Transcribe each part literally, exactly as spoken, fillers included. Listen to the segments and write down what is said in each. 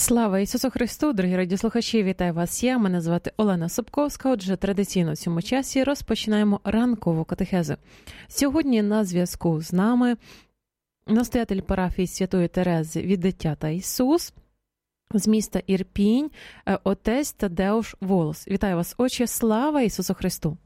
Слава Ісусу Христу, дорогі радіослухачі, вітаю вас я, мене звати Олена Собковська. Отже, традиційно в цьому часі розпочинаємо ранкову катехезу. Сьогодні на зв'язку з нами настоятель парафії Святої Терези від Дитя та Ісус з міста Ірпінь, отець Тадеуш Волос. Вітаю вас, отче, слава Ісусу Христу!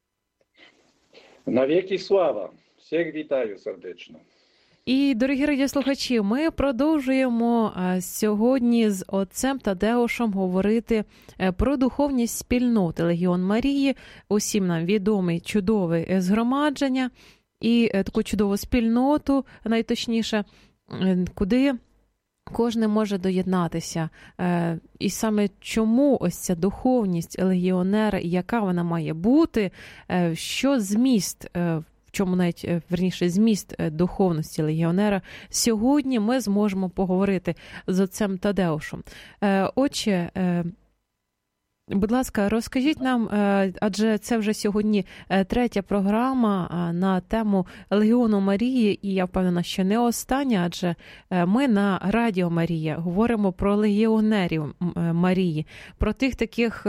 Навіки слава! Всіх вітаю сердечно! І, дорогі радіослухачі, ми продовжуємо сьогодні з отцем Тадеушем говорити про духовність спільноти Легіон Марії, усім нам відомий чудове згромадження і таку чудову спільноту, найточніше, куди кожен може доєднатися. І саме чому ось ця духовність легіонера, яка вона має бути, що зміст, в чому навіть, верніше, зміст духовності легіонера, сьогодні ми зможемо поговорити з отцем Тадеушем. Отче, будь ласка, розкажіть нам, адже це вже сьогодні третя програма на тему Легіону Марії, і я впевнена, що не остання, адже ми на Радіо Марія говоримо про легіонерів Марії, про тих таких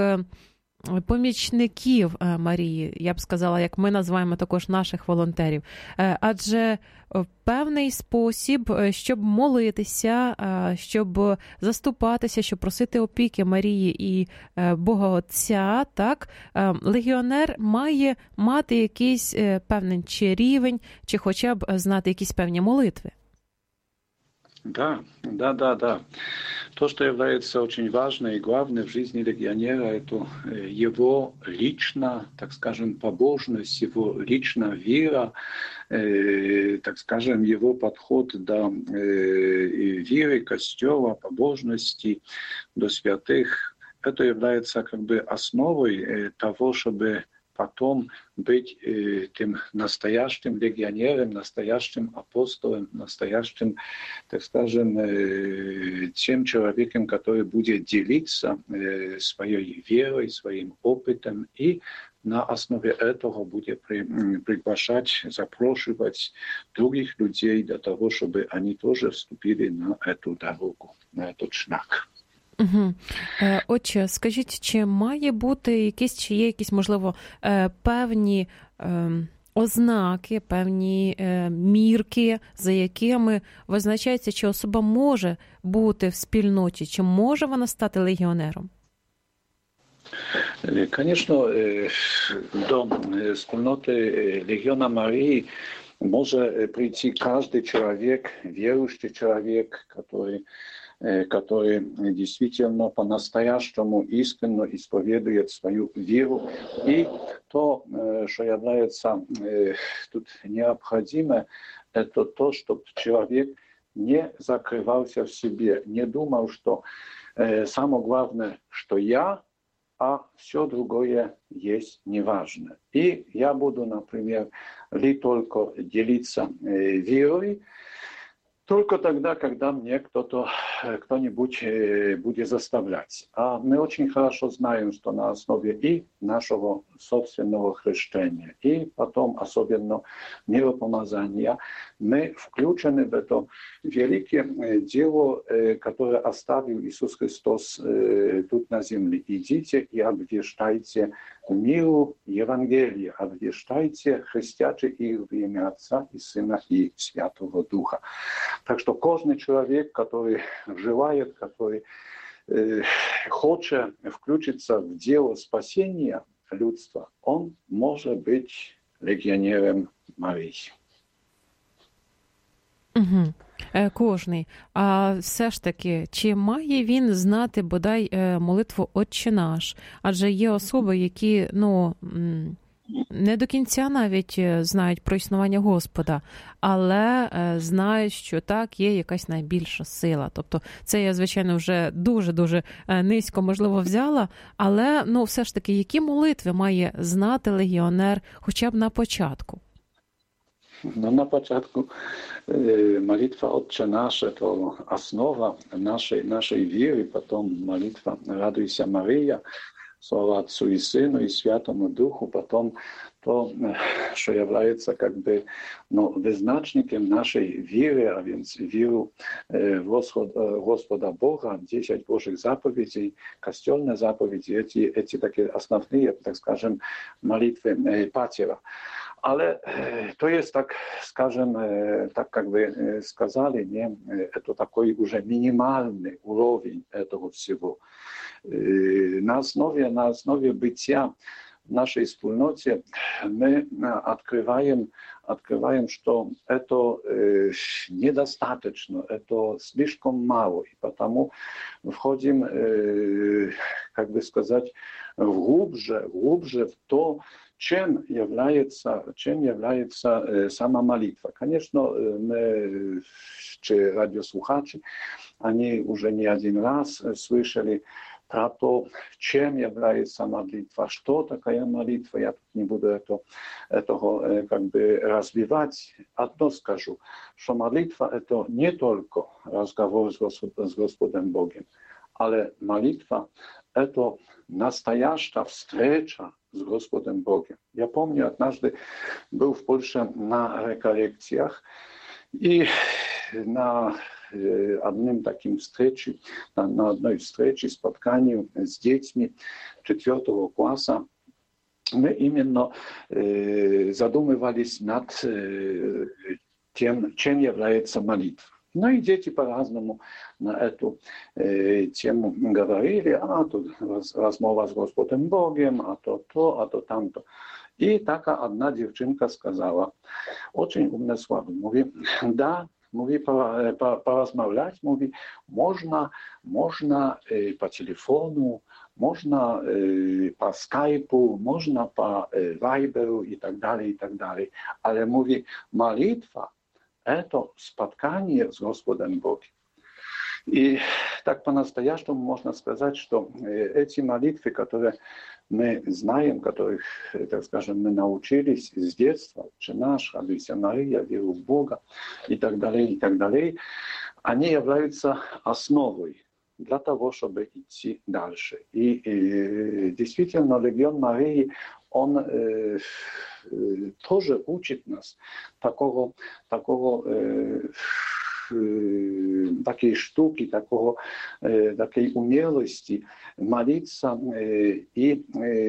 помічників Марії, я б сказала, як ми називаємо також наших волонтерів. Адже в певний спосіб, щоб молитися, щоб заступатися, щоб просити опіки Марії і Бога Отця, так, легіонер має мати якийсь певний чи рівень, чи хоча б знати якісь певні молитви. Да, да, да, да. То, что является очень важным и главным в жизни легионера, это его личная, так скажем, побожность, его личная вера, э, так скажем, его подход до э, веры, костела, побожности, до святых. Это является как бы основой э, того, чтобы потом быть э, тем настоящим легионером, настоящим апостолом, настоящим, так скажем, э, тем человеком, который будет делиться э, своей верой, своим опытом и на основе этого будет при, приглашать, запрошивать других людей для того, чтобы они тоже вступили на эту дорогу, на этот шаг. Угу. Отче, скажіть, чи має бути якісь, чи є якісь, можливо, певні ознаки, певні мірки, за якими визначається, чи особа може бути в спільноті, чи може вона стати легіонером? Конечно, до спільноти Легіона Марії може прийти каждый человек, верующий человек, который который действительно по-настоящему искренне исповедует свою веру. И то, что является тут необходимо, это то, чтобы человек не закрывался в себе, не думал, что самое главное, что я, а все другое есть неважно. И я буду, например, ли только делиться верой, только тогда, когда мне кто-то, кто-нибудь будет заставлять. А мы очень хорошо знаем, что на основе и нашего собственного хрещения, и потом особенно миропомазания, мы включены в это великое дело, которое оставил Иисус Христос тут на земле. Идите и обвещайте миру Евангелие, обвещайте, хрестячи их в имя Отца и Сына и Святого Духа. Так что каждый человек, который желает, который э, хочет включиться в дело спасения людства, он может быть легионером Марии. Угу. Кожний. А все ж таки, чи має він знати бодай молитву «Отче наш»? Адже є особи, які, ну, не до кінця навіть знають про існування Господа, але знають, що так, є якась найбільша сила. Тобто це я, звичайно, вже дуже-дуже низько, можливо, взяла, але, ну, все ж таки, які молитви має знати легіонер хоча б на початку? No, na początku e, modlitwa Otcze Nasze to основа naszej, naszej wiery, potem modlitwa Raduj się Maryja, słowa Отцу i Synu i Świętemu Duchu, potem to, co является как бы no, wyznacznikiem naszej wiry, a więc wiru w Господа Бога, dziesięć Bożych zapowiedzi, kościelne zapowiedzi, эти, эти takie основные, tak скажем, молитwy Патера. Ale to jest tak, скажем, tak jakby сказали, nie, to taki już minimalny уровень этого всего. Na основе, na основе bycia в нашей wspólnocie мы открываем, открываем, что это э, недостаточно, это слишком мало, и потому входим, э, как бы сказать, глубже, глубже в то, чем является, чем является э, сама молитва. Конечно, мы, czy радиослушатели, они уже не один раз слышали про то, чем является молитва, что такая молитва. Я тут не буду это, этого как бы развивать. Одно скажу, что молитва – это не только разговор с, Господ, с Господом Богом, ale молитва – это настоящая встреча с Господом Богом. Я помню, однажды был в Польше на реколлекциях, и на одним таким встрече, на, на одной встрече, спотканию с детьми четвертого класса, мы именно э, задумывались над э, тем, чем является молитва. Ну и дети по-разному на эту э, тему говорили, а тут размова с Господом Богом, а то то, а то тамто. И така одна девчинка сказала, очень умные слова, mówi, да, mówi, porozmawiać, mówi, można, można po telefonu, można po Skype'u, można po Viberu i tak dalej, i tak dalej. Ale mówi, молитва – to spotkanie z Gospodem Bogiem. И так по-настоящему можно сказать, что эти молитвы, которые мы знаем, которых, так скажем, мы научились с детства, «Отче наш», «Радуйся, Мария», «Веру в Бога» и так далее, и так далее, они являются основой для того, чтобы идти дальше. И, и действительно, Легион Марии, он э, э, тоже учит нас такого, такого э, takiej sztuki, takiego, takiej umiejętności молиться i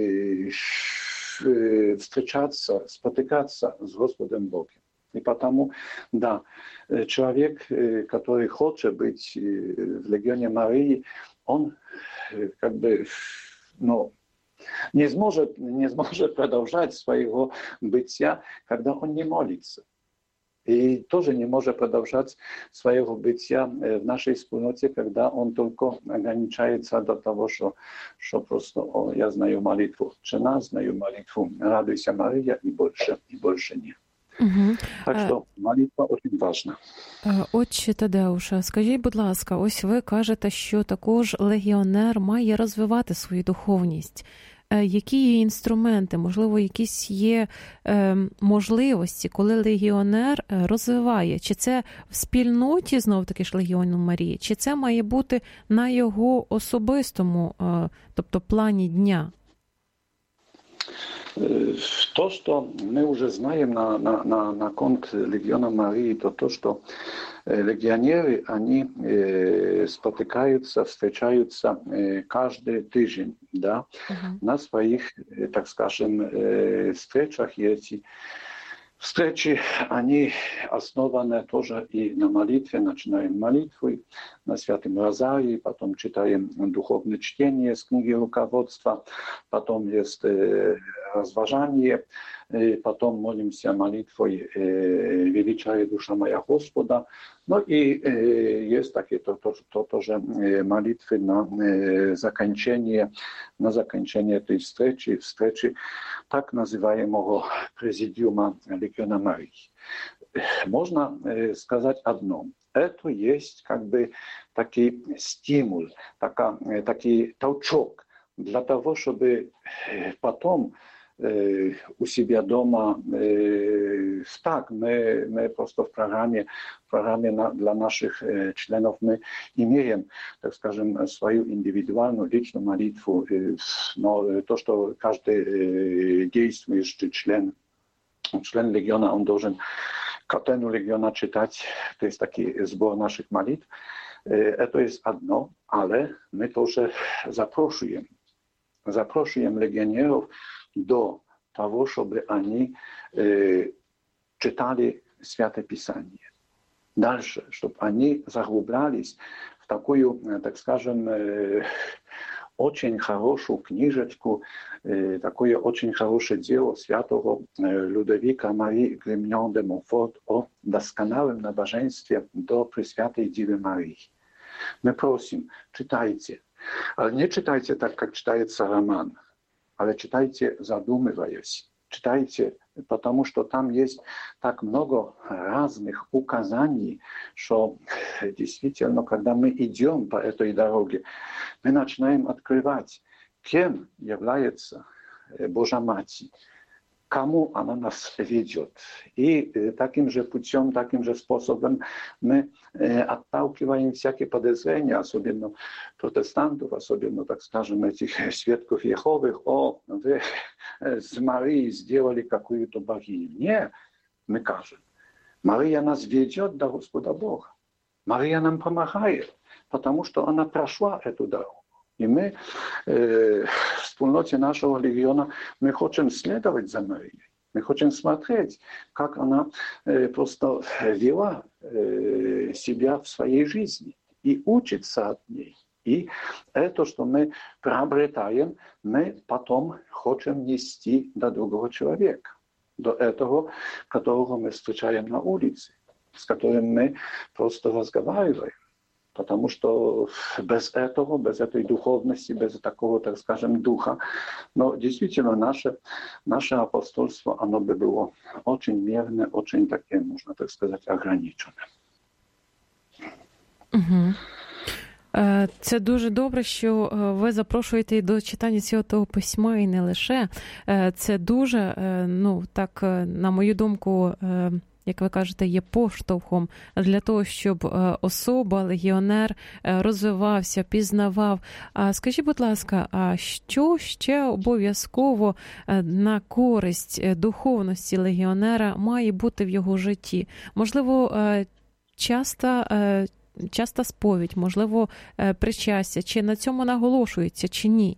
встречаться, спотыкаться с Господом Богом. И потому, да, человек, который хочет быть в Легионе Марии, он как бы, ну, не сможет, не сможет продолжать своего бытия, когда он не молится. И тоже не может продолжать своего бытия в нашей wspólноте, когда он только ограничается до того, что, что просто о, я знаю молитву «Отче наш», знаю молитву «Радуйся, Мария» и больше, и больше нет. Угу. Так що молитва дуже важна. Отче Тадеуша, скажіть, будь ласка, ось ви кажете, що також легіонер має розвивати свою духовність. Які є інструменти, можливо, якісь є е, можливості, коли легіонер розвиває? Чи це в спільноті, знов-таки ж Легіону Марії, чи це має бути на його особистому, е, тобто плані дня? То, что мы уже знаем на, на, на, на конт Легиона Марии, то то, что легионеры, они э, спотыкаются, встречаются э, каждый тыжень, да, uh-huh. на своих, э, так скажем, э, встречах. И эти встречи, они основаны тоже и на молитве. Начинаем молитву на Святом Розарии, потом читаем духовное чтение с книги руководства, потом есть э, разважание, э, потом молимся молитвой э, «Величая душа моя Господа». Ну и э, есть такие то, то, то, тоже э, молитвы на э, закончение, на закончение этой встречи, встречи так называемого президиума Легиона Марии. Можно э, сказать одно. Это есть как бы такой стимул, така, такой толчок для того, чтобы потом у себя дома. Так, мы, мы просто в программе, в программе для наших членов мы имеем, так скажем, свою индивидуальную личную молитву. Но то, что каждый действующий член, член легиона, он должен Катену легиона читать, то есть такой сбор наших молитв. Это есть одно, ale my тоже запрошуем, запрошуем легионеров до того, чтобы они э, читали Святое Писание. Дальше, чтобы они заглублялись в такую, так скажем, э, очень хорошую книжечку, э, такое очень хорошее дело святого э, Людовика Марии Гримнон де Монфорт о досконалом набоженстве до Пресвятой Девы Марии. Мы просим, читайте. Ale nie czytajcie tak, jak czytается роман, ale czytajcie задумываясь. Czytajcie, потому что там есть так много разных указаний, что действительно, когда мы идем по этой дороге, мы начинаем открывать, кем является Божья Матерь, кому она нас ведет. И таким же путем, таким же способом мы отталкиваем всякие подозрения, особенно протестантов, особенно, так скажем, этих свидетелей Иеговы, о, вы с Марией сделали какую-то богиню. Нет, мы кажем, Мария нас ведет до Господа Бога. Мария нам помогает, потому что она прошла эту дорогу. И мы э, в wspólноте нашего легиона мы хотим следовать за Марией. Мы хотим смотреть, как она э, просто вела э, себя в своей жизни и учиться от ней. И это, что мы приобретаем, мы потом хотим нести до другого человека, до этого, которого мы встречаем на улице, с которым мы просто разговариваем. Потому что без этого, без этой духовности, без такого, так скажем, духа, но действительно наше, наше апостольство, оно бы было очень мерное, очень такое, можно так сказать, ограниченное. Угу. Це дуже добре, що ви запрошуєте до читання Святого Письма і не лише. Це дуже, ну, так, на мою думку, як ви кажете, є поштовхом для того, щоб особа, легіонер розвивався, пізнавав. А скажіть, будь ласка, а що ще обов'язково на користь духовності легіонера має бути в його житті? Можливо, часто, часто сповідь, можливо, причастя, чи на цьому наголошується, чи ні?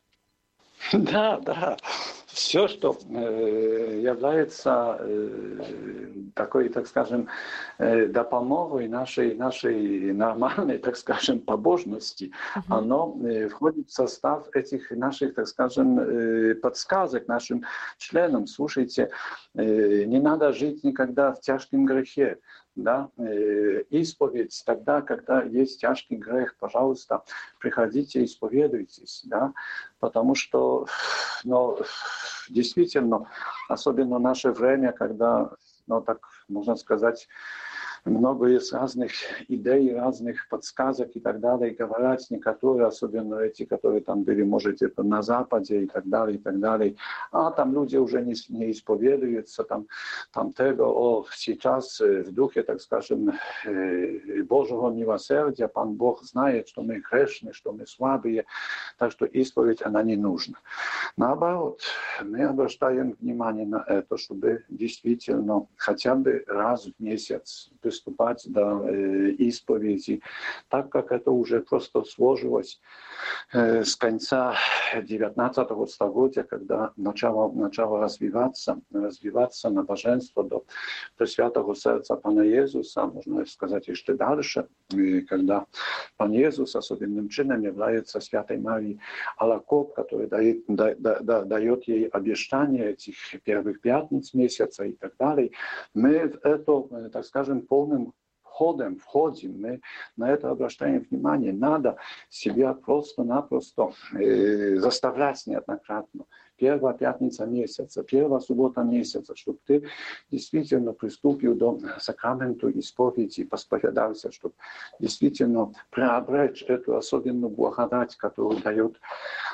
Да, да. Все, что э, является э, такой, так скажем, э, допомогой нашей, нашей нормальной, так скажем, побожности, uh-huh. оно э, входит в состав этих наших, так скажем, э, подсказок нашим членам. Слушайте, э, не надо жить никогда в тяжком грехе. Да, исповедь тогда, когда есть тяжкий грех, пожалуйста, приходите, исповедуйтесь, да, потому что, ну, действительно, особенно в наше время, когда, ну, так можно сказать, много есть разных идей, разных подсказок и так далее, и говорят некоторые, особенно эти, которые там были, может, на Западе и так далее, и так далее. А там люди уже не, не исповедуются, там, там tego, о, сейчас в духе, так скажем, Божьего милосердия, Пан Бог знает, что мы грешны, что мы слабые, так что исповедь, она не нужна. Наоборот, мы обращаем внимание на это, чтобы действительно хотя бы раз в месяц приступать до э, исповеди, так как это уже просто сложилось э, с конца девятнадцатого столетия, когда начало, начало развиваться, развиваться набоженство до Пресвятого Сердца Пана Иисуса, можно сказать, еще дальше, э, когда Пан Иисус особенным чином является Святой Марией Алакоп, который дает, да, да, да, дает ей обещание этих первых пятниц месяца и так далее. Мы в это, так скажем, полным ходом входим, мы на это обращаем внимание. Надо себя просто-напросто э, заставлять неоднократно. Первая пятница месяца, первая суббота месяца, чтобы ты действительно приступил до сакраменту исповеди, посповедался, чтобы действительно приобрести эту особенную благодать, которую дает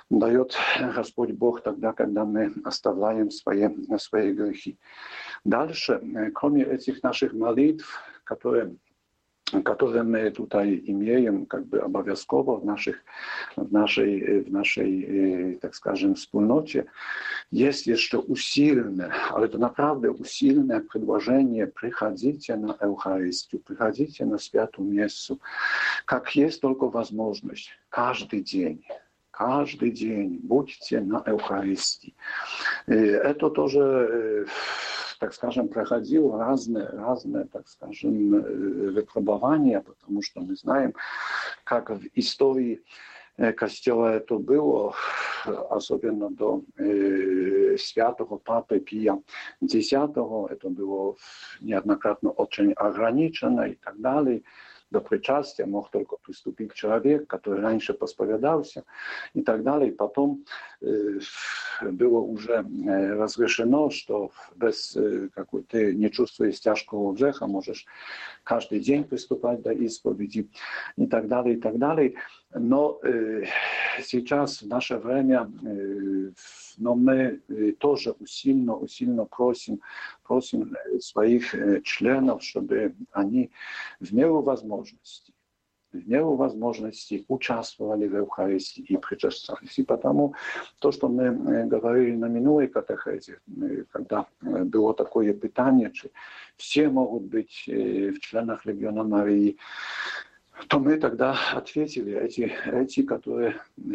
дает Господь Бог тогда, когда мы оставляем свои, свои грехи. Дальше, кроме этих наших молитв, которые, которые мы тут имеем как бы обовязково в, наших, в, нашей, в нашей, так скажем, wspólноте, есть еще усиленное, ale это naprawdę усиленное предложение: приходите на Евхаристию, приходите на Святую Мессу, как есть только возможность, каждый день. Каждый день будьте на Евхаристии. И это тоже, так скажем, проходило разные, разные, так скажем, выпробования, потому что мы знаем, как в истории Kościoła это было, особенно до э, святого Папы Пия X, это было неоднократно очень ограничено и так далее. До причастия мог только приступить человек, который раньше посповедался и так далее. И потом э, было уже э, разрешено, что без, э, как бы, ты не чувствуешь тяжкого греха, можешь каждый день приступать до исповеди и так далее, и так далее. Но э, сейчас, в наше время, э, но мы э, тоже усиленно, усиленно просим, просим своих э, членов, чтобы они в меру возможностей, в меру возможностей участвовали в Евхаристии и причащались. И потому то, что мы э, говорили на минулой катехезе, э, когда э, было такое питание, чи все могут быть э, в членах Легиона Марии, то мы тогда ответили, эти, эти которые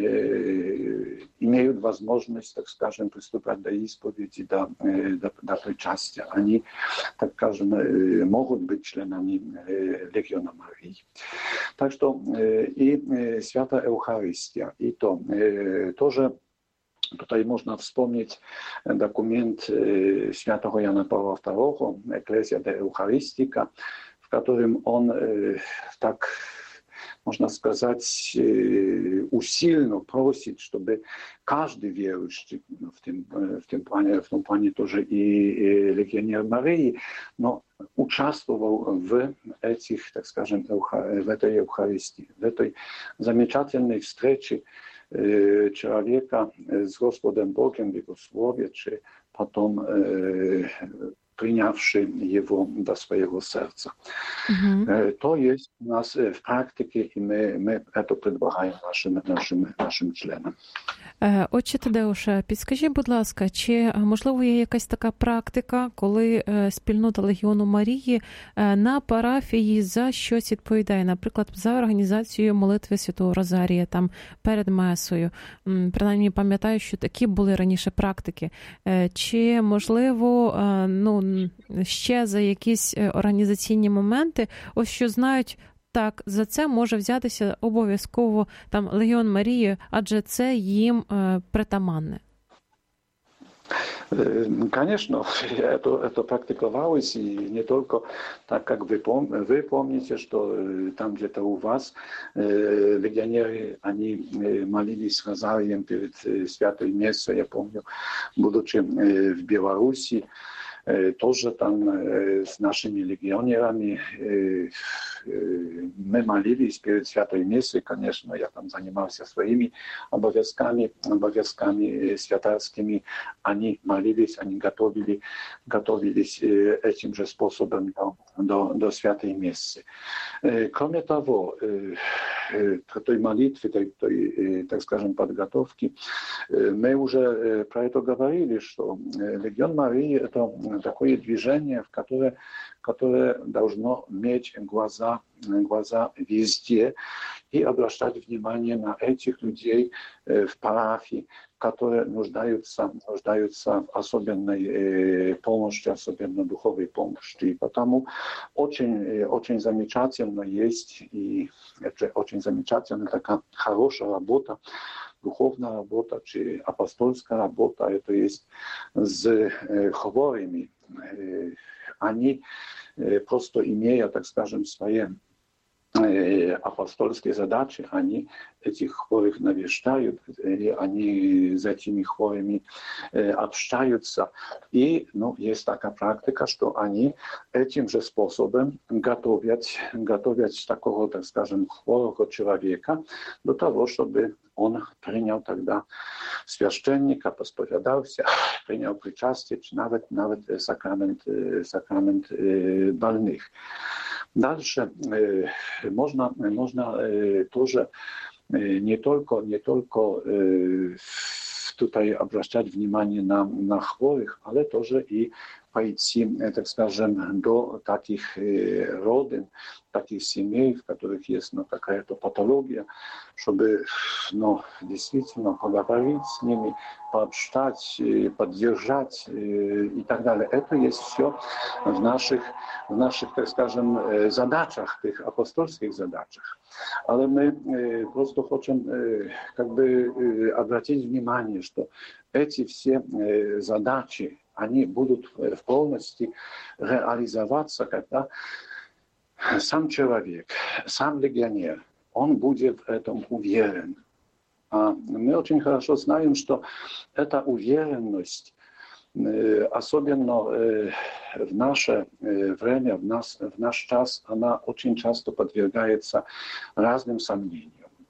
э, имеют возможность, так скажем, приступать до исповеди, до, э, до, до причастия, они, так скажем, э, могут быть членами э, Легиона Марии. Так что э, и э, Святая Евхаристия, и то э, тоже tutaj można wspomnieć dokument э, świętego Jana Pawła drugiego, Ecclesia de Eucharistica, w którym on э, tak, można сказать, усиленно просит, чтобы каждый верующий, в tym, в tym плане, в том плане тоже и легионер Марии, но участвовал в этих, так скажем, в этой Евхаристии, в этой замечательной встрече человека с Господом Богом в Его Слове, czy потом принявший его до своего сердца. Mm-hmm. То есть у нас в практике, и мы, мы это предлагаем нашим, нашим, нашим членам. Отче Тадеуше, підскажіть, будь ласка, чи, можливо, є якась така практика, коли спільнота Легіону Марії на парафії за щось відповідає, наприклад, за організацію молитви Святого Розарія там перед месою? Принаймні, пам'ятаю, що такі були раніше практики. Чи, можливо, ну, ще за якісь організаційні моменти, ось що знають, так, за це може взятися обов'язково там Легіон Марії, адже це їм е, притаманне. Конечно, это, это практиковалось, и не только так, как вы, пом, вы помните, что там где-то у вас э, легионеры, они э, молились розарием перед э, Святой Мессой, я помню, будучи э, в Беларуси, э, тоже там э, с нашими легионерами э, мы молились перед Святой Мессой, конечно, я там занимался своими обовязками, обовязками святарскими. Они молились, они готовили, готовились этим же способом до, до, до Святой Мессы. Кроме того, той молитвы, той, той, так скажем, подготовки, мы уже про это говорили, что Легион Марии — это такое движение, в которое, которое должно иметь глаза, глаза везде и обращать внимание на этих людей в парафии, которые нуждаются, нуждаются в особенной э, помощи, особенно духовной помощи. И потому очень, э, очень замечательно есть, и это очень замечательная такая хорошая работа, духовная работа, чи апостольская работа, это есть с э, хворыми. Э, они э, просто имея, так скажем, свои апостольские задачи, они этих хворых навещают, они с этими хворыми общаются. И ну, есть такая практика, что они этим же способом готовят, готовят такого, так скажем, хворого человека до того, чтобы он принял тогда священника, посповедался, принял причастие, навіть, навіть сакрамент, сакрамент больных. Дальше э, можно, можно э, тоже э, не только, не только э, tutaj обращать внимание на, на хворых, але тоже и пойти, так скажем, до таких э, родин, таких семей, в которых есть ну, какая-то патология, чтобы ну, действительно поговорить с ними, пообщать, поддержать э, и так далее. Это есть все в наших, в наших, так скажем, задачах, tych апостольских задачах. Ale my э, просто хотим э, как бы э, обратить внимание, что эти все э, задачи, они будут в полности реализоваться, когда сам человек, сам легионер, он будет в этом уверен. А мы очень хорошо знаем, что эта уверенность, особенно в наше время, в, нас, в наш час, она очень часто подвергается разным сомнениям,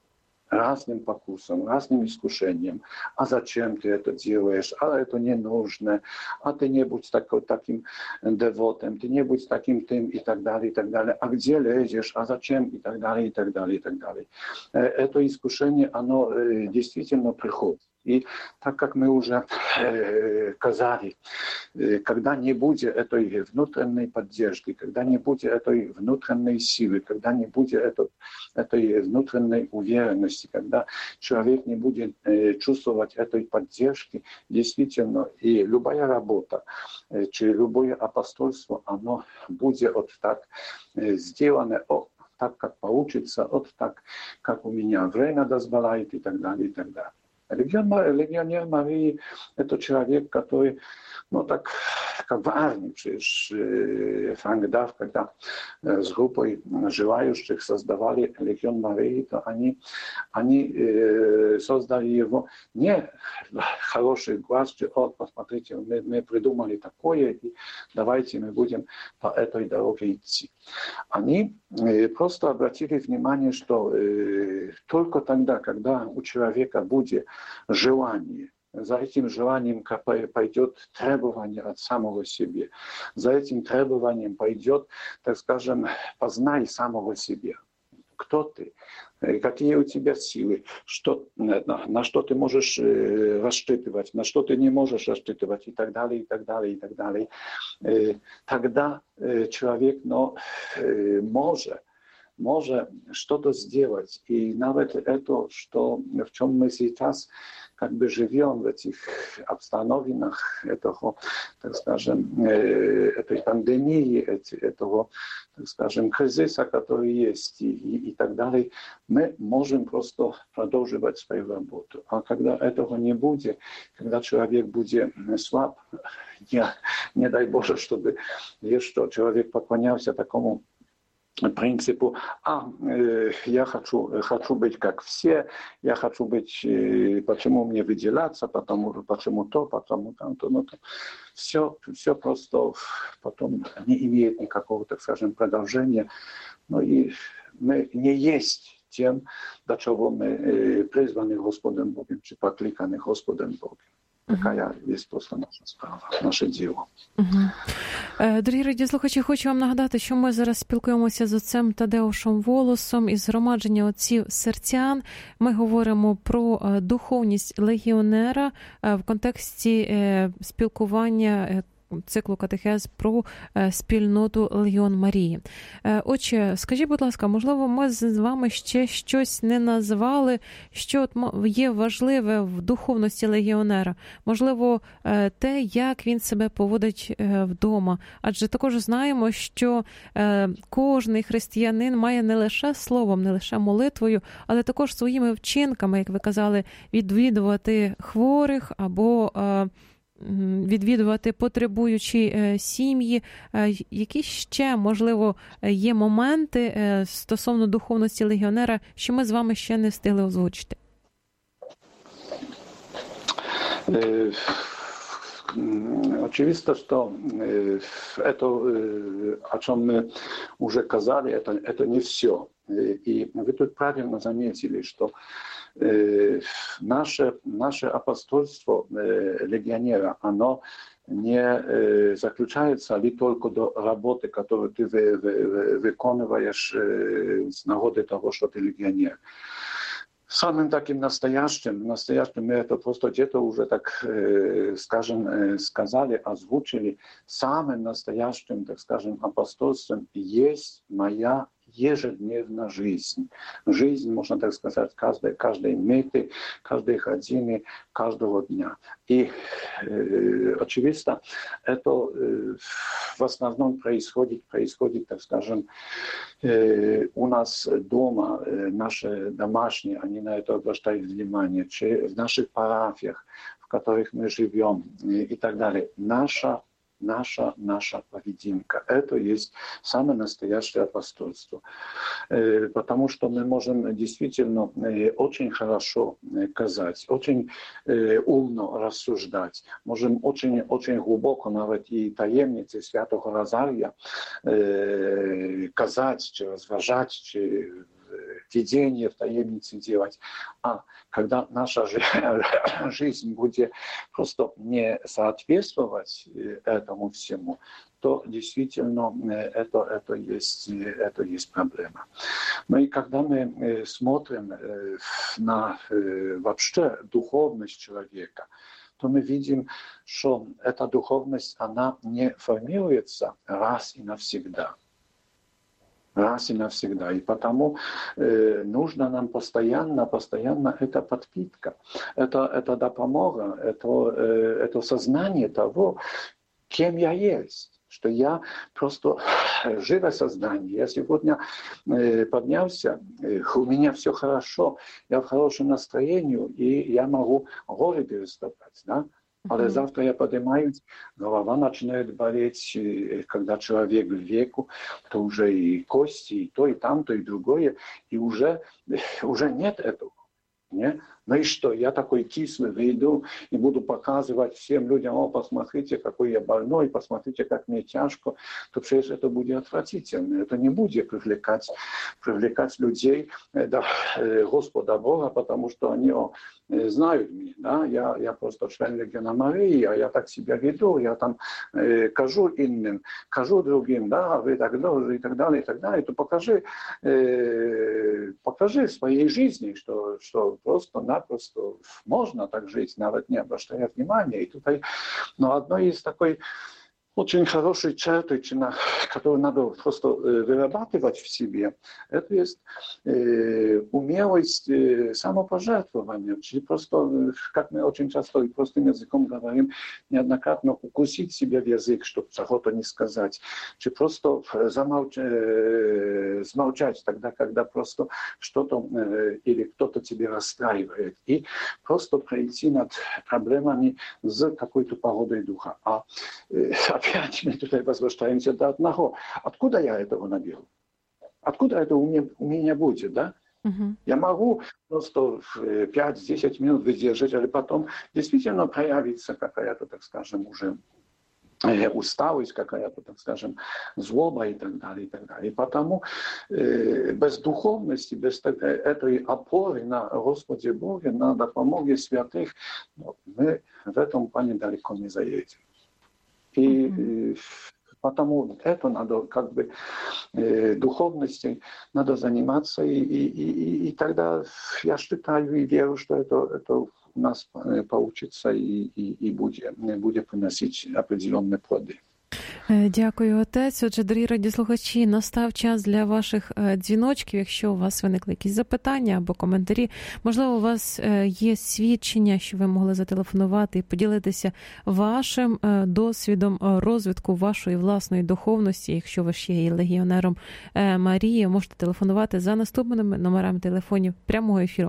разным покусам, разным искушениям. А зачем ты это делаешь? А это не нужно. А ты не будь такой, таким девотом, ты не будь таким тем и так далее, и так далее. А где лезешь? А зачем? И так далее, и так далее, и так далее. Это искушение, оно действительно приходит. И так как мы уже э, сказали, э, когда не будет этой внутренней поддержки, когда не будет этой внутренней силы, когда не будет этой, этой внутренней уверенности, когда человек не будет э, чувствовать этой поддержки, действительно, и любая работа, э, через любое апостольство, оно будет вот так э, сделано, о, так, как получится, вот так, как у меня время дозволяет и так далее, и так далее. Легионер Марии – это человек, который, ну так, как в армии, przecież Frank Duff, когда с группой желающих создавали Легион Марии, то они, они создали его не хороший глаз, что, о, посмотрите, мы, мы придумали такое, и давайте мы будем по этой дороге идти. Они просто обратили внимание, что только тогда, когда у человека будет желание, за этим желанием пойдет требование от самого себя. За этим требованием пойдет, так скажем, познай самого себя. Кто ты? Какие у тебя силы? Что, на, на что ты можешь э, рассчитывать? На что ты не можешь рассчитывать? И так далее, и так далее, и так далее. Э, тогда э, человек но, э, может może что-то сделать. И nawet это, что, в чем мы сейчас как бы живем в этих обстановинах этого, так скажем, этой пандемии, этого, так скажем, кризиса, который есть и, и, и так далее, мы можем просто продолжать свою работу. А когда этого не будет, когда человек будет слаб, не, не дай Боже, чтобы еще человек поклонялся такому принципу, а э, я хочу, хочу быть как все, я хочу быть, э, почему мне выделяться, потому, почему то, потому там-то, ну, то. Все, все просто потом не имеет никакого, так скажем, продолжения. Ну и мы не есть тем, до чего мы э, призваны Господом Богом, чи покликаны Господом Богом. Така є просто наша справа, наше діло. Угу. Дорогі радіослухачі, хочу вам нагадати, що ми зараз спілкуємося з отцем Тадеушем Волосом із Згромадження отців серцян. Ми говоримо про духовність легіонера в контексті спілкування циклу катехез про спільноту Легіон Марії. Отче, скажіть, будь ласка, можливо, ми з вами ще щось не назвали, що є важливе в духовності легіонера? Можливо, те, як він себе поводить вдома. Адже також знаємо, що кожний християнин має не лише словом, не лише молитвою, але також своїми вчинками, як ви казали, відвідувати хворих або відвідувати потребуючі сім'ї. Які ще, можливо, є моменти стосовно духовності легіонера, що ми з вами ще не встигли озвучити? Очевидно, что это, о чем мы уже сказали, это, это не все. И вы тут правильно заметили, что наше, наше апостольство легионера, оно не заключается ли только до работы, которую ты вы, вы, выполняешь с нагоды того, что ты легионер. Самым таким настоящим, настоящим мы это просто где-то уже, так скажем, сказали, озвучили, самым настоящим, так скажем, апостольством есть моя ежедневная жизнь. Жизнь, можно так сказать, каждой, каждой минуты, каждой годины, каждого дня. И, э, очевидно, это э, в основном происходит, происходит, так скажем, э, у нас дома, э, наши домашние, они на это обращают внимание, в наших парафиях, в которых мы живем и, и так далее. Наша Наша, наша поведенка. Это есть самое настоящее апостольство. Потому что мы можем действительно очень хорошо казать, очень умно рассуждать, можем очень, очень глубоко, навіть и таємниці Святого Розарія казать, чи разважать, чи видение в таємнице делать. А когда наша жизнь будет просто не соответствовать этому всему, то действительно это, это, есть, это есть проблема. Ну и когда мы смотрим на вообще духовность человека, то мы видим, что эта духовность, она не формируется раз и навсегда. Раз и навсегда. И потому э, нужно нам постоянно, постоянно эта подпитка, это, это допомога, это, э, это сознание того, кем я есть. Что я просто живое сознание. Я сегодня э, поднялся, э, у меня все хорошо, я в хорошем настроении, и я могу горы переступать, да? Але завтра я поднимаюсь, голова начинает болеть, когда человек в веку, то уже и кости, и то, и там, то, и другое, и уже, уже нет этого. Не? Ну и что, я такой кислый выйду и буду показывать всем людям: о, посмотрите, какой я больной, посмотрите, как мне тяжко, то przecież это будет отвратительно. Это не будет привлекать, привлекать людей до Господа Бога, потому что они о, знают меня. Да? Я, я просто член Легиона Марии, а я так себя веду, я там э, кажу иным, кажу другим, да, вы так должны, и так далее, и так далее, то покажи, э, покажи в своей жизни, что, что просто-напросто можно так жить, навіть не обращая внимания. И тут, но одной из такой очень хорошей черты, которую надо просто вырабатывать в себе, это есть э, умелость э, самопожертвования. Czyli просто, как мы очень часто и простым языком говорим, неоднократно укусить себя в язык, чтобы чего-то не сказать. Чи просто замолч... э, смолчать тогда, когда просто что-то э, или кто-то тебя расстраивает. И просто пройти над проблемами с какой-то погодой духа. А э, опять мы тут возвращаемся до одного. Откуда я этого наберу? Откуда это у меня, у меня будет, да? Uh-huh. Я могу просто пять-десять минут выдержать, а потом действительно проявится какая-то, так скажем, уже усталость, какая-то, так скажем, злоба и так далее, и так далее. И потому э, без духовности, без этой опоры на Господе Боге, на допомоге святых, ну, мы в этом плане далеко не заедем. И mm-hmm. потому это надо, как бы, э, духовностью надо заниматься, и, и, и, и тогда я считаю и верю, что это, это у нас получится и, и, и будет, будет приносить определенные плоды. Дякую, отець. Отже, дорогі радіослухачі, настав час для ваших дзвіночків. Якщо у вас виникли якісь запитання або коментарі, можливо, у вас є свідчення, що ви могли зателефонувати і поділитися вашим досвідом розвитку вашої власної духовності. Якщо ви ще є легіонером Марії, можете телефонувати за наступними номерами телефонів прямого ефіру.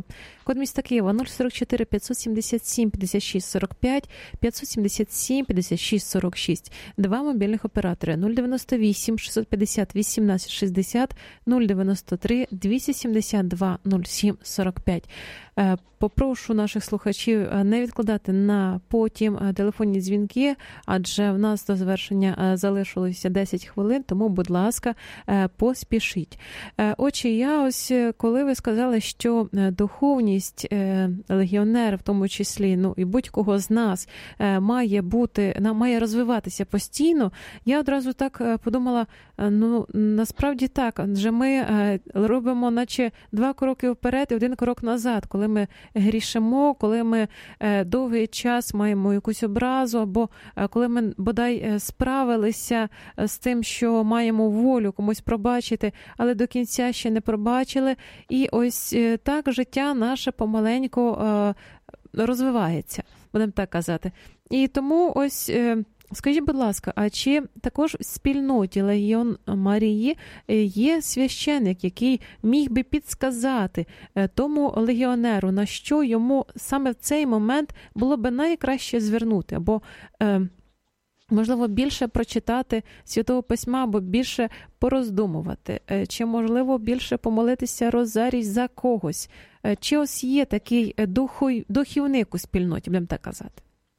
Код міста Києва нуль сорок чотири п'ятсот сімдесят сім п'ятдесят шість сорок п'ять, п'ятсот сімдесят сім п'ятдесят шість сорок шість. Два мобільних оператори нуль дев'яносто вісім шістсот п'ятдесят вісімнадцять шістдесят, нуль дев'яносто три двісті сімдесят два нуль сім сорок п'ять. Попрошу наших слухачів не відкладати на потім телефонні дзвінки, адже в нас до завершення залишилося десять хвилин, тому, будь ласка, поспішіть. Отже, я ось, коли ви сказали, що духовність легіонера, в тому числі, ну і будь-кого з нас, має бути, має розвиватися постійно, я одразу так подумала, ну, насправді так, адже ми робимо наче два кроки вперед і один крок назад, коли ми грішимо, коли ми довгий час маємо якусь образу, або коли ми бодай справилися з тим, що маємо волю комусь пробачити, але до кінця ще не пробачили. І ось так життя наше помаленьку розвивається, будемо так казати. І тому ось... Скажіть, будь ласка, а чи також в спільноті Легіон Марії є священик, який міг би підсказати тому легіонеру, на що йому саме в цей момент було би найкраще звернути, або, можливо, більше прочитати Святого Письма, або більше пороздумувати, чи, можливо, більше помолитися розарій за когось? Чи ось є такий духовник у спільноті, будемо так казати?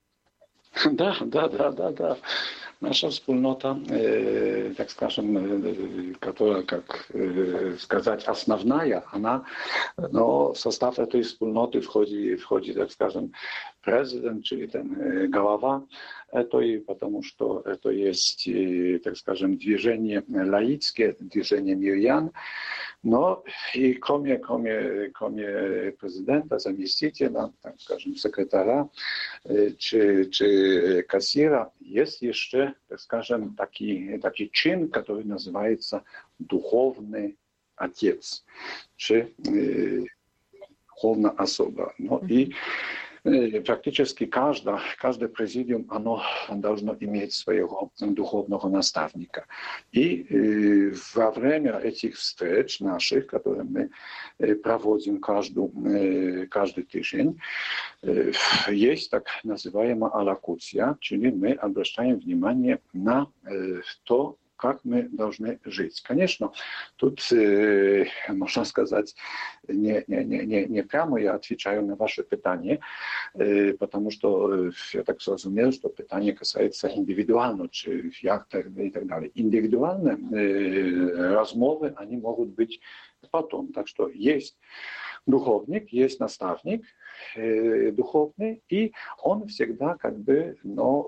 Да, да, да, да, да. Наша wspólnota, э, так скажем, э, которая, как э, сказать, основная, она, но в состав этой wspólnoty входит, входит, так скажем, президент, czyli ten э, голова этой, потому что это есть, э, так скажем, движение лаицкое, движение мирян, но и кроме, кроме, кроме президента, заместителя, так скажем, секретаря э, czy, czy кассира, есть еще, так скажем, taki, taki czyn, który называется духовный отец, czy y, духовная особа. No i y, практически каждое, каждое президиум, оно должно иметь своего духовного наставника. И y, во время этих встреч наших, которые мы y, проводим каждую, y, каждый тиждень, y, есть так называемая аллокуция, czyli мы обращаем внимание на y, то, как мы должны жить. Конечно, тут, э, можно сказать, не, не, не, не прямо я отвечаю на ваше питание, э, потому что э, я так разумел, что питание касается индивидуально, чи як и так далее. Индивидуальные э, размовы, они могут быть потом. Так что есть духовник, есть наставник э, духовный, и он всегда как бы но,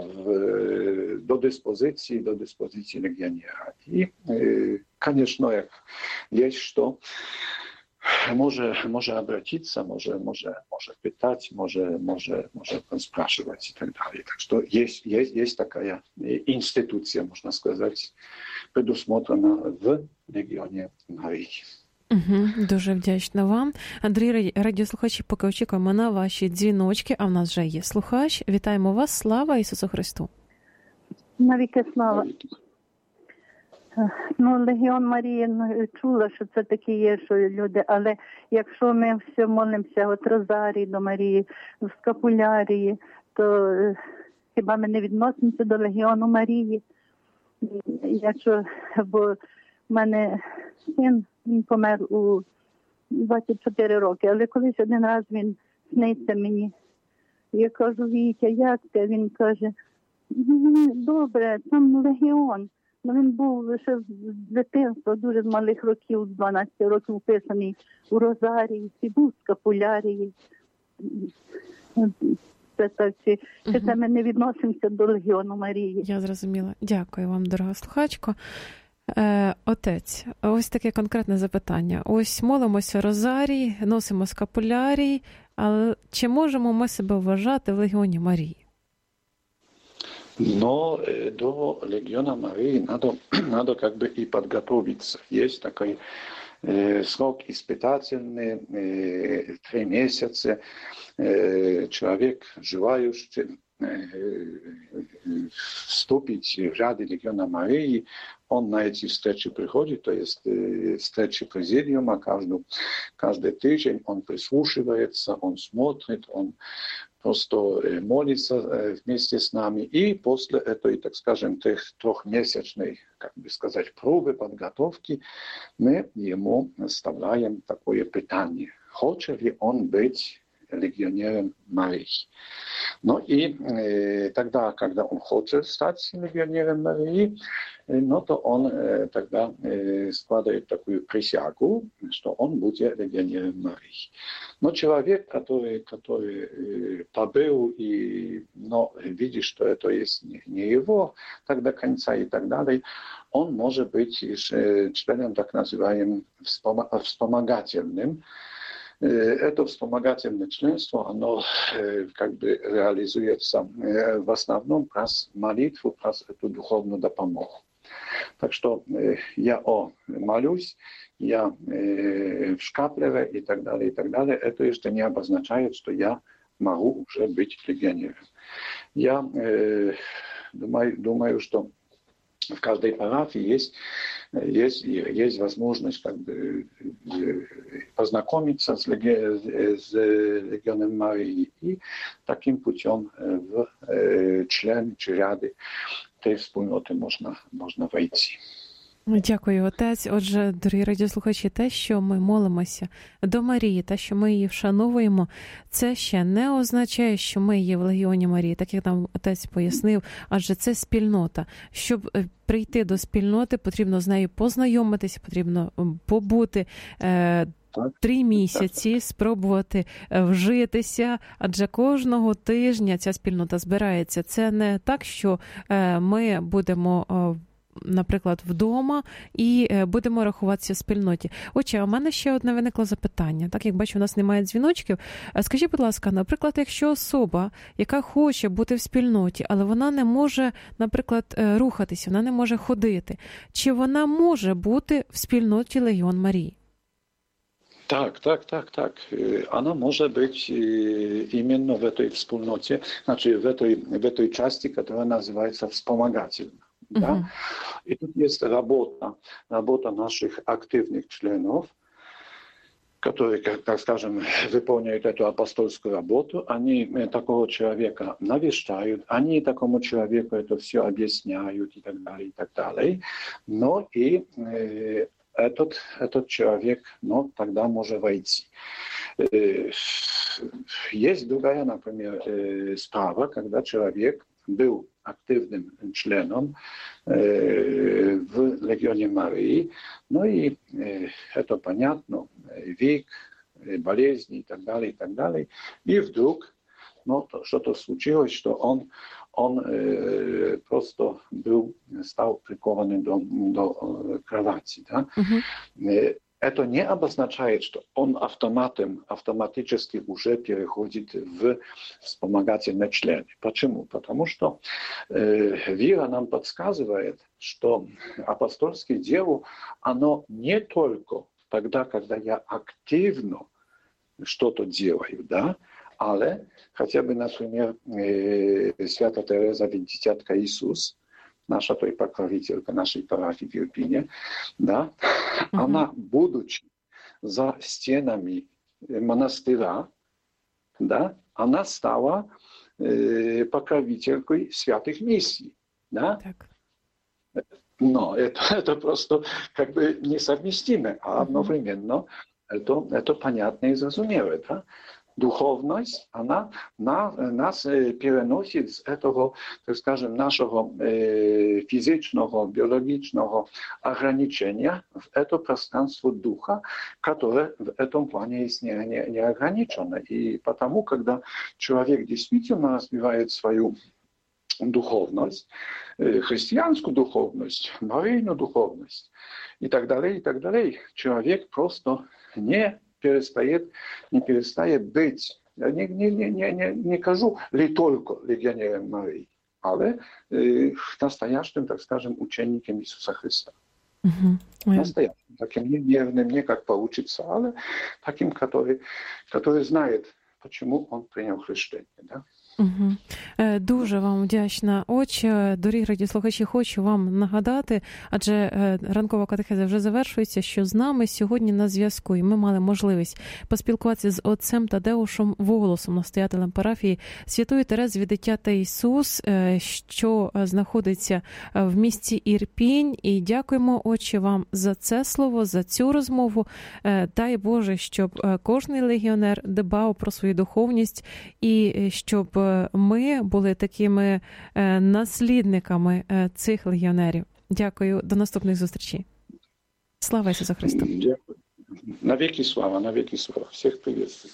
в, до диспозиции, до диспозиции легионера. И, э, конечно, як есть что, może, może обратиться, może, może, może pytać, może, może, może спрашивать и так далее. Так что есть, есть, есть такая институция, можно сказать, предусмотрена в Легионе Марии. Угу, дуже вдячна вам. Андрій, радіослухачі, поки очікуємо на ваші дзвіночки, а в нас вже є слухач. Вітаємо вас. Слава Ісусу Христу! Навіки слава! Ну, Легіон Марії, чула, що це такі є, що люди, але якщо ми все молимося от розарій до Марії, в скапулярії, то хіба ми не відносимося до Легіону Марії? Якщо, бо в мене син, він помер у двадцять чотири роки, але колись один раз він сниться мені. Я кажу, Вітя, як ти? Він каже, добре, там Легіон. Ну, він був лише з дитинства, дуже з малих років, з дванадцяти років вписаний у розарії, і був в скапулярії. Це так, чи, чи це ми не відносимося до Легіону Марії? Я зрозуміла. Дякую вам, дорога слухачко. Е, отець, ось таке конкретне запитання. Ось молимося розарій, носимо скапулярій, але чи можемо ми себе вважати в Легіоні Марії? Но до Легиона Марии надо, надо как бы и подготовиться. Есть такой э, срок испытательный, э, три месяца. Э, человек, желающий э, вступить в ряды Легиона Марии, Он на эти встречи приходит, то есть встречи президиума каждый, каждый тиждень, он прислушивается, он смотрит, он просто молится вместе с нами. И после этой, так скажем, трех, трехмесячной, как бы сказать, пробы, подготовки, мы ему вставляем такое питание. Хочет ли он быть легионером Марии? Ну и э, тогда, когда он хочет стать легионером Марии, э, ну, то он э, тогда э, складывает такую присягу, что он будет легионером Марии. Но человек, который, который э, побыл и но, видит, что это есть не, не его, так до конца и так далее, он может быть э, членом так называемым вспомогательным. Это вспомогательное членство, оно э, как бы реализуется э, в основном про молитву, про эту духовную допомогу. Так что э, я о, молюсь, я э, в шкаплере и так далее, и так далее. Это еще не обозначает, что я могу уже быть легионером. Я э, думаю, думаю, что в каждой парафии есть, есть, есть возможность как бы познакомиться с, леги, с легионом Марии і таким путем в член чи ряди тієї спільноти можна, можна вийти. Дякую, отець. Отже, дорогі радіослухачі, те, що ми молимося до Марії, те, що ми її вшановуємо, це ще не означає, що ми є в Легіоні Марії, так як нам отець пояснив, адже це спільнота. Щоб прийти до спільноти, потрібно з нею познайомитися, потрібно побути е, три місяці, спробувати вжитися, адже кожного тижня ця спільнота збирається. Це не так, що е, ми будемо е, наприклад, вдома, і будемо рахуватися в спільноті. Отже, у мене ще одне виникло запитання. Так, як бачу, у нас немає дзвіночків. Скажіть, будь ласка, наприклад, якщо особа, яка хоче бути в спільноті, але вона не може, наприклад, рухатися, вона не може ходити, чи вона може бути в спільноті Легіон Марії? Так, так, так, так. Она может быть именно в этой wspólноте, значит, в этой, в этой части, которая называется вспомогательной. Да? Uh-huh. И тут есть работа, работа наших активных членов, которые, как, так скажем, выполняют эту апостольскую работу. Они такого человека навещают, они такому человеку это все объясняют и так далее, и так далее. Но и э, этот, этот человек, ну, тогда может войти. Э, есть другая, например, э, справа, когда человек был активным членом э, в Легионе Марии. Ну и э, это понятно, век, болезни и так далее, и так далее. И вдруг ну, что-то случилось, что он, он э, просто был, стал прикованным до, до кровати. Да? Uh-huh. Это не обозначает, что он автоматом, автоматически уже переходит в вспомогательные члены. Почему? Потому что э, вера нам подсказывает, что апостольское дело, оно не только тогда, когда я активно что-то делаю, да, але хотя бы, например, э, Свята Тереза Венедиктянка Иисус, наша той покровителька нашей парафии в Ирпине, да, uh-huh. Она, будучи за стенами монастыря, да, она стала э, покровителькой святых миссий, да. Так. Но это, это просто как бы несовместимо, а одновременно uh-huh. это, это понятно и зрозумело, да. Духовность, она на, нас переносит с этого, так скажем, нашего э, физического, биологического ограничения в это пространство духа, которое в этом плане есть не, не, не ограничено. И потому, когда человек действительно развивает свою духовность, э, христианскую духовность, марийную духовность и так далее, и так далее, человек просто не перестает, не перестает быть, я не, не, не, не, не кажу ли только легионером Марии, але э, настоящим, так скажем, учеником Иисуса Христа. Uh-huh. Настоящим, таким не нервным, не как получится, але таким, который, который знает, почему он принял хрещение. Да? Угу. Дуже вам вдячна, отче. Дорогі радіослухачі, хочу вам нагадати, адже ранкова катехеза вже завершується, що з нами сьогодні на зв'язку, і ми мали можливість поспілкуватися з отцем Тадеушем Волосом, настоятелем парафії Святої Терези від Дитя та Ісус, що знаходиться в місті Ірпінь. І дякуємо, отче, вам за це слово, за цю розмову. Дай Боже, щоб кожний легіонер дбав про свою духовність і щоб ми були такими наслідниками цих легіонерів. Дякую. До наступних зустрічей. Слава Ісусу Христу. Дякую. На веки слава, на веки слава. Всіх приветствую.